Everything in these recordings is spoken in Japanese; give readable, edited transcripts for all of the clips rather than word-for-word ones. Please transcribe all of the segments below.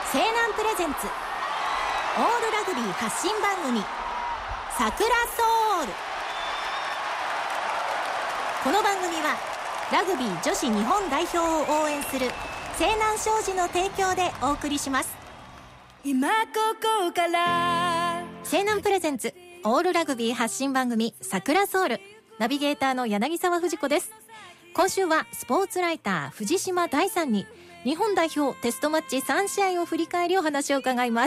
西南プレゼンツオールラグビー発信番組さくらソウル。この番組はラグビー女子日本代表を応援する西南商事の提供でお送りします。 今ここから西南プレゼンツオールラグビー発信番組さくらソウル、ナビゲーターの柳沢藤子です。今週はスポーツライター藤島大さんに日本代表テストマッチ3試合を振り返りお話を伺います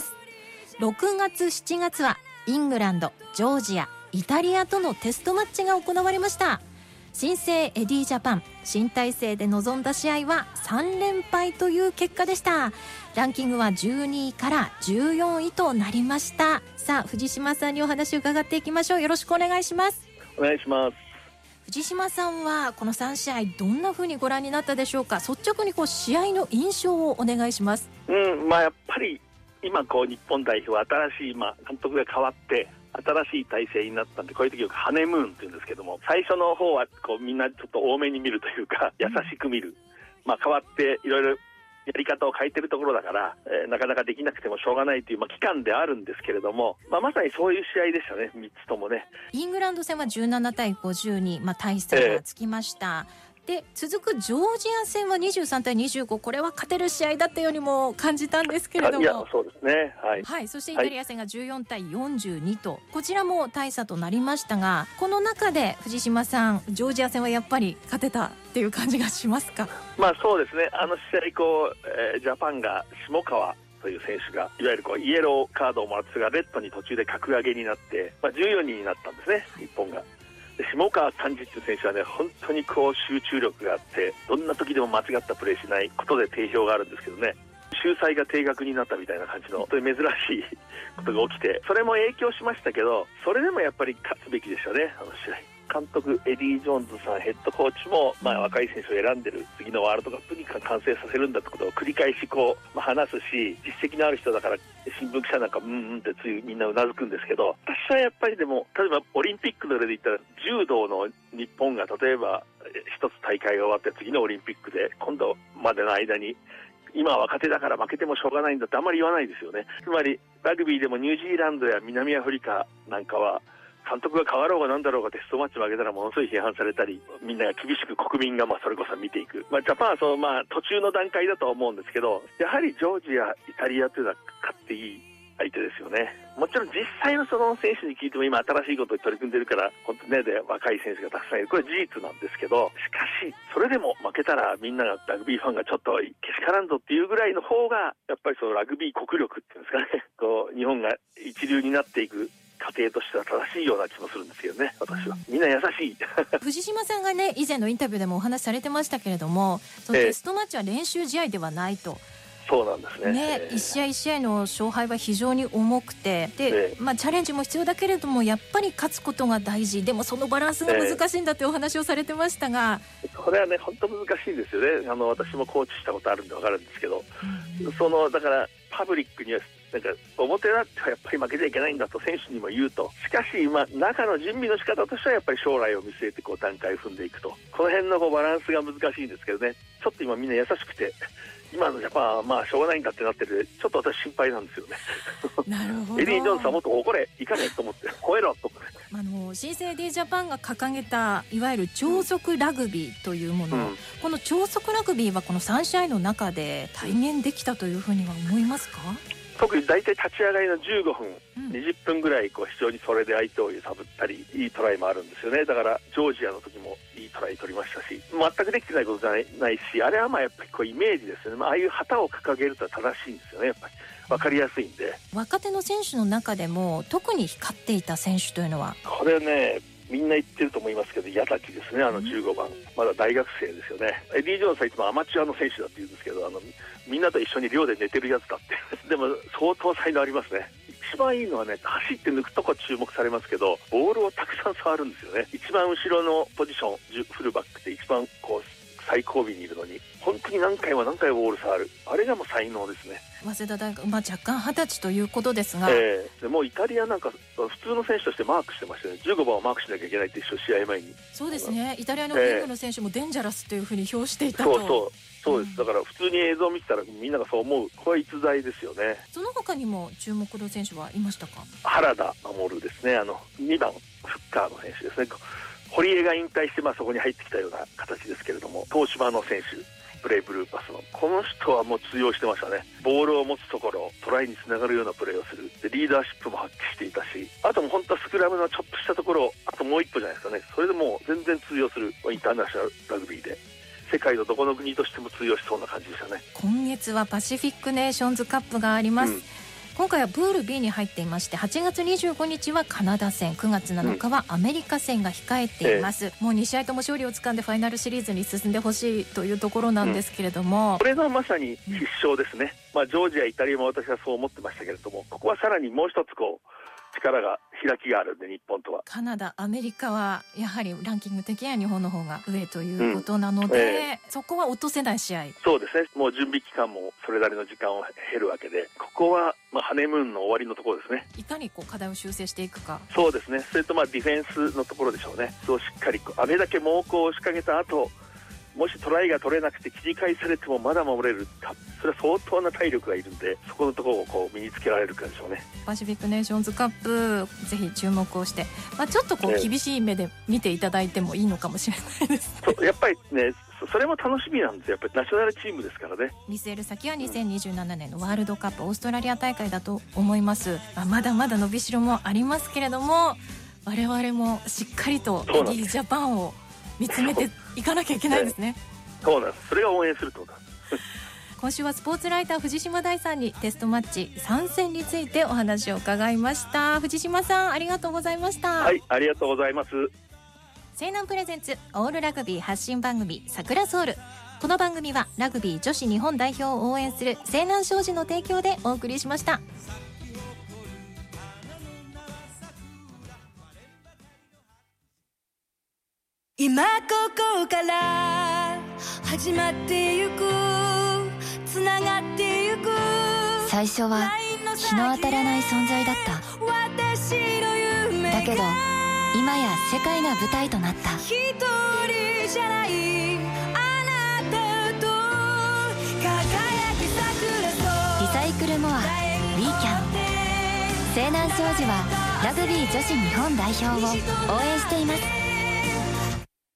。6月7月はイングランド、ジョージア、イタリアとのテストマッチが行われました。新生エディジャパン新体制で臨んだ試合は3連敗という結果でした。ランキングは12位から14位となりました。さあ藤島さんにお話を伺っていきましょう。よろしくお願いします。 お願いします。 藤島さんはこの3試合どんな風にご覧になったでしょうか。率直に試合の印象をお願いします。 やっぱり今日本代表新しい監督が変わって新しい体制になったんで、こういう時よくハネムーンって言うんですけども、最初の方はみんなちょっと多めに見るというか優しく見る、変わっていろいろやり方を変えてるところだから、なかなかできなくてもしょうがないという、期間であるんですけれども、まさにそういう試合でしたね。3つともね。 イングランド戦は17対52、大差がつきました、で続くジョージア戦は23対25、これは勝てる試合だったようにも感じたんですけれども、 いやそうですね、 そしてイタリア戦が14対42と、こちらも大差となりましたが、この中で藤島さん、ジョージア戦はやっぱり勝てたっていう感じがしますか。 そうですね。試合ジャパンが下川という選手がいわゆるイエローカードをもらってがレッドに途中で格上げになって、14人になったんですね、日本が。で下川寛治という選手はね、本当に集中力があって、どんな時でも間違ったプレーしないことで定評があるんですけどね、秀才が定額になったみたいな感じの本当に珍しいことが起きて、それも影響しましたけど、それでもやっぱり勝つべきでしたね、試合。監督エディ・ジョーンズさんヘッドコーチも、若い選手を選んでる、次のワールドカップに完成させるんだってことを繰り返し話すし、実績のある人だから新聞記者なんかってついみんなうなずくんですけど、私はやっぱりでも、例えばオリンピックの例で言ったら柔道の日本が例えば一つ大会が終わって次のオリンピックで今度までの間に今は若手だから負けてもしょうがないんだってあんまり言わないですよね。つまりラグビーでもニュージーランドや南アフリカなんかは監督が変わろうがなんだろうがテストマッチ負けたらものすごい批判されたり、みんなが厳しく国民がそれこそ見ていく。ジャパンは途中の段階だと思うんですけど、やはりジョージア、イタリアというのは勝っていい相手ですよね。もちろん実際のその選手に聞いても今新しいことに取り組んでるから本当ね、で若い選手がたくさんいる、これ事実なんですけど、しかしそれでも負けたらみんながラグビーファンがちょっとけしからんぞっていうぐらいの方がやっぱりそのラグビー国力っていうんですかね、日本が一流になっていく過程としては正しいような気もするんですけどね。私はみんな優しい藤島さんがね、以前のインタビューでもお話しされてましたけれども、そのテストマッチは練習試合ではないと。 そうなんですね。 一試合一試合の勝敗は非常に重くて、で、チャレンジも必要だけれどもやっぱり勝つことが大事、でもそのバランスが難しいんだってお話をされてましたが、 これはね本当難しいんですよね。私もコーチしたことあるんで分かるんですけど、だからパブリックには表立ってはやっぱり負けちゃいけないんだと選手にも言うと、しかし中の準備の仕方としてはやっぱり将来を見据えて段階を踏んでいくと、この辺のバランスが難しいんですけどね。ちょっと今みんな優しくて、今のジャパンはしょうがないんだってなってる、ちょっと私心配なんですよね。 なるほど。 エディ・ジョーンズさんもっと怒れ、いかねえと思って吠えろと。 新生エディジャパンが掲げたいわゆる超速ラグビーというもの、この超速ラグビーはこの3試合の中で体現できたというふうには思いますか。 特に大体立ち上がりの15分、20分ぐらい非常にそれで相手を揺さぶったりいいトライもあるんですよね。だからジョージアの時もいいトライ取りましたし、全くできてないことじゃないし、あれはやっぱりイメージですよね。ああいう旗を掲げると正しいんですよね。やっぱり分かりやすいんで。 若手の選手の中でも特に光っていた選手というのは、 これねみんな言ってると思いますけど、矢崎ですね。15番、まだ大学生ですよね。エディ・ジョーンズさんいつもアマチュアの選手だって言うんですけど、みんなと一緒に寮で寝てるやつだってでも相当才能ありますね。一番いいのはね、走って抜くとこ注目されますけど、ボールをたくさん触るんですよね。一番後ろのポジションフルバックって一番最後尾にいるのに本当に何回もボール触る、あれがもう才能ですね。 早稲田大学、若干20歳ということですが、 でもうイタリアなんか普通の選手としてマークしてましたね。15番をマークしなきゃいけないって試合前に。 そうですね、イタリアのウィングの選手もデンジャラスというふうに評していたと。 そうそうです。だから普通に映像を見てたらみんながそう思う。これは逸材ですよね。 その他にも注目の選手はいましたか？ 原田守ですね。2番フッカーの選手ですね。堀江が引退して、そこに入ってきたような形ですけれども、東芝の選手、ブレイブルーパスのこの人はもう通用してましたね。ボールを持つところ、トライにつながるようなプレーをする。でリーダーシップも発揮していたし、あとも本当はスクラムのちょっとしたところ、あともう一歩じゃないですかね。それでもう全然通用するインターナショナルラグビーで、世界のどこの国としても通用しそうな感じでしたね。 今月はパシフィックネーションズカップがあります、今回はプール B に入っていまして、8月25日はカナダ戦、9月7日はアメリカ戦が控えています、もう2試合とも勝利をつかんでファイナルシリーズに進んでほしいというところなんですけれども、 これがまさに必勝ですね、ジョージア、イタリアも私はそう思ってましたけれども、ここはさらにもう一つ力が開きがあるんで、日本とは。 カナダ、アメリカはやはりランキング的には日本の方が上ということなので、そこは落とせない試合。 そうですね。もう準備期間もそれなりの時間を経るわけで、ここはハネムーンの終わりのところですね。 いかに課題を修正していくか。 そうですね。それとディフェンスのところでしょうね。そうしっかりあれだけ猛攻を仕掛けた後、もしトライが取れなくて切り返されてもまだ守れるか、それは相当な体力がいるんで、そこのところを身につけられるかでしょうね。 パシフィックネーションズカップ、ぜひ注目をして、ちょっと厳しい目で見ていただいてもいいのかもしれないです、ね、 やっぱりね、それも楽しみなんですよ。やっぱりナショナルチームですからね。 見据える先は2027年のワールドカップ、オーストラリア大会だと思います。まだまだ伸びしろもありますけれども、我々もしっかりとエディジャパンを見つめていかなきゃいけないですね。 そうなんです。それが応援するってことです今週はスポーツライター藤島大さんにテストマッチ参戦についてお話を伺いました。藤島さん、ありがとうございました。 はい、ありがとうございます。 西南プレゼンツオールラグビー発信番組さくらソウル。この番組はラグビー女子日本代表を応援する西南商事の提供でお送りしました。 今ここから始まってゆく、つながってゆく。 最初は日の当たらない存在だった。 私の夢がだけど今や世界が舞台となった。 一人じゃないあなたと輝き桜とリサイクルモア We Can。 西南商事はラグビー女子日本代表を応援しています。